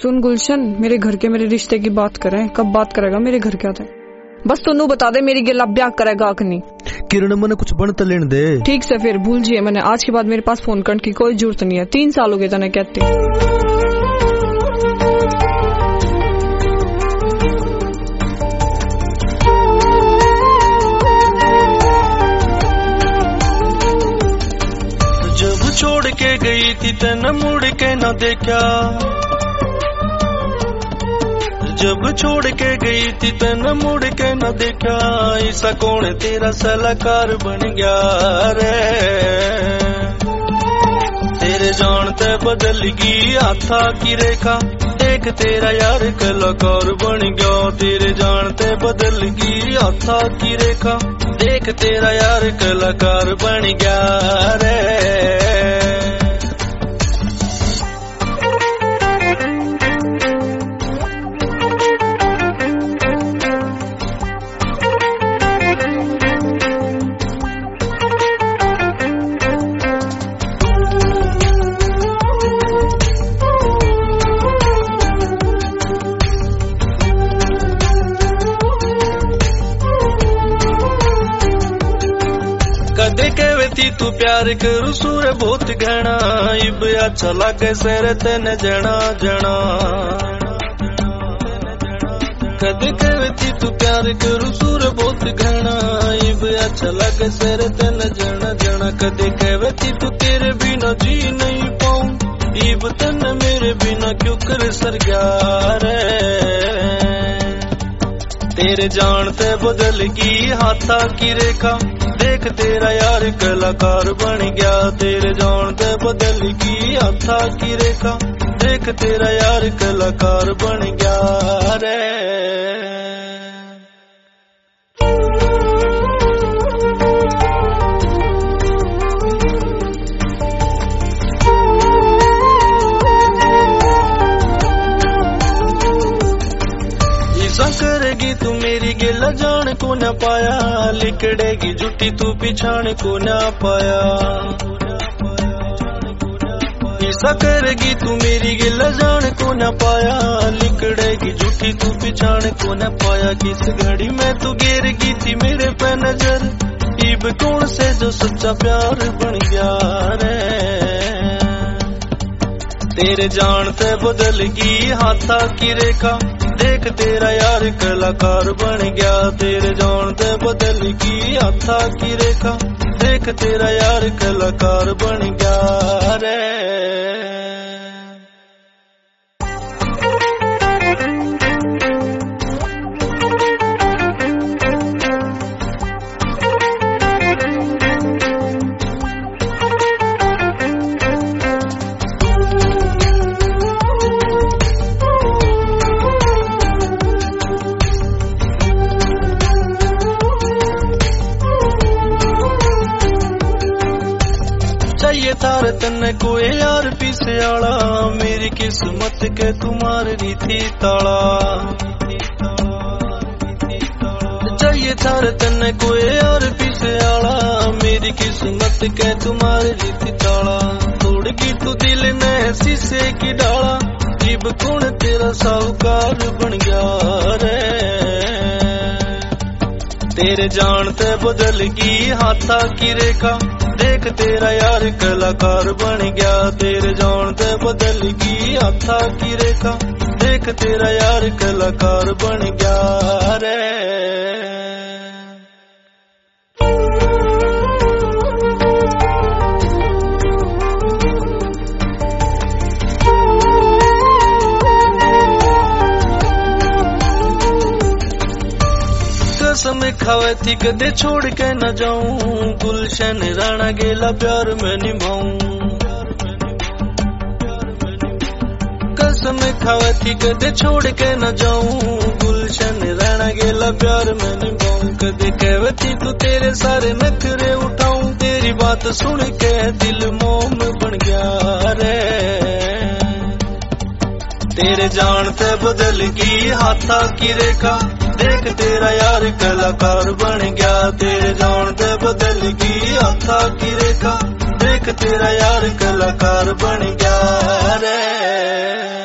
सुन गुलशन, मेरे घर के मेरे रिश्ते की बात करें, कब बात करेगा मेरे घर के आते? बस तू बता दे मेरी गिला ब्याह करेगा कि नहीं। किरण मैंने कुछ बन तो लेने दे। ठीक से फिर भूल जिए, मैंने आज के बाद मेरे पास फोन करने की कोई जरूरत नहीं है। 3 साल हो गए तने कहते। छोड़ के गई थी तन मुड़ के न देखा, जब छोड़ के गई थी तन मुड़ के न देखा, ऐसा कौन तेरा सलाहकार बन गया रे। तेरे जानते बदल गई हाथा की रेखा, देख तेरा यार कलाकार बन गया। तेरे जानते बदल गई हाथा की रेखा, देख तेरा यार कलाकार बन गया रे। कदे कहती तू प्यार करू सूर बहुत घना, इब अच्छा लगे सर तेन जना जना। कदे कहती तू प्यार करू सूर बहुत घना, इब अच्छा लगे सर तेन जना जना। कदे कहती तू तेरे बिना जी नहीं पाऊं, इब तन मेरे बिना क्यों कर सर गया रे। तेरे जानते बदल गई हाथा की रेखा, देख तेरा यार कलाकार बन गया। तेरे जानते बदल गई हाथा की रेखा, देख तेरा यार कलाकार बन गया रे। करेगी तू मेरी गिला जान को न पाया, लिकड़ेगी जुटी तू पिछाण को न पाया। ऐसा करेगी तू मेरी गिला जान को न पाया, लिकड़ेगी जुटी तू पिछाण को न पाया। किस घड़ी में तू गिरगी थी मेरे पे नजर, इब कौन से जो सच्चा प्यार बन गया रे। तेरे जानते बदल गई हाथा की रेखा, देख तेरा यार कलाकार बन गया। तेरे जानते बदल गई हाथा की रेखा, देख तेरा यार कलाकार बन गया रे। चाहिए थार तन्ने कोई यार पीछे आला, मेरी किस्मत के तुम्हारी थी ताला। चाहिए थार तन्ने कोई यार पीछे आला, मेरी किस्मत के तुम्हारी थी ताला। तोड़ की तू दिल ने शीशे की डाला, इब कौन तेरा साहूकार बन गया रे। तेरे जानते बदल गई हाथा की रेखा, देख तेरा यार कलाकार बन गया। तेरे जानते बदल गई हाथा की रेखा, देख तेरा यार कलाकार बन गया रे। कसम खावे थी कदे छोड़ के न जाऊं, गुलशन राणा गेला प्यार में निभाऊं। कसम खावे थी कदे छोड़ के न जाऊं, गुलशन राणा गेला प्यार में निभाऊं। कदे कहवे थी तू तेरे सारे नखरे उठाऊं, तेरी बात सुन के दिल मोम बन गया रे। तेरे जानते बदल गई हाथा की रेखा, देख तेरा यार कलाकार बन गया। तेरे जानते बदल गई हाथा की रेखा, देख तेरा यार कलाकार बन गया रे।